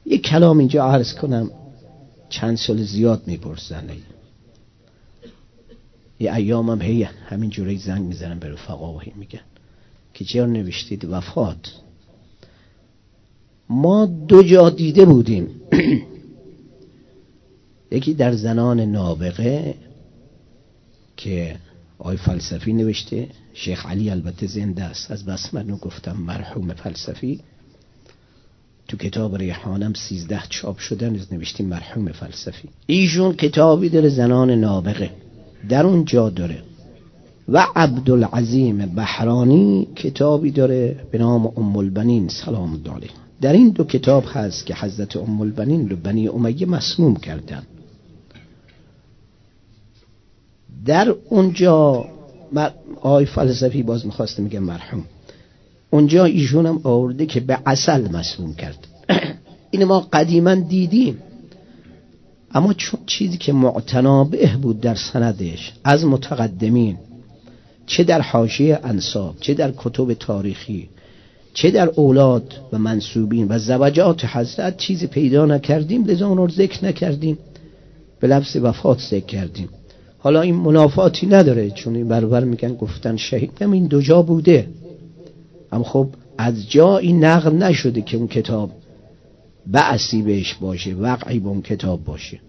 یک کلام اینجا عرض کنم. چند سال زیاد میپرسن، یه ایام هم هی همین جوری زنگ میزنن به رفقا و هی میگن که چرا نوشتید وفات. ما 2 جا دیده بودیم. یکی در زنان نابغه که آقای فلسفی نوشته، شیخ علی البته زنده است، از بس منو گفتم مرحوم فلسفی، تو کتاب ریحانم 13 چاپ شدن از نوشتیم مرحوم فلسفی. ایشون کتابی داره زنان نابغه، در اون جا داره. و عبدالعظیم بحرانی کتابی داره به نام ام البنین سلام الله علیها. در این 2 کتاب هست که حضرت ام البنین رو بنی امیه مسموم کردن. در اونجا آقای فلسفی باز میخواسته میگه مرحوم، اونجا ایشون هم آورده که به عسل مسموم کرد. این ما قدیما دیدیم، اما چون چیزی که معتنابه بود در سندش از متقدمین، چه در حاشیه انساب، چه در کتب تاریخی، چه در اولاد و منسوبین و زوجات حضرت، چیزی پیدا نکردیم، لذا اون رو ذکر نکردیم، به لفظ وفات ذکر کردیم. حالا این منافاتی نداره، چون این برابر میگن گفتن شهید، هم این 2 جا بوده، اما خب از جایی نقل نشده که اون کتاب بعثی بهش باشه، وقعی به اون کتاب باشه.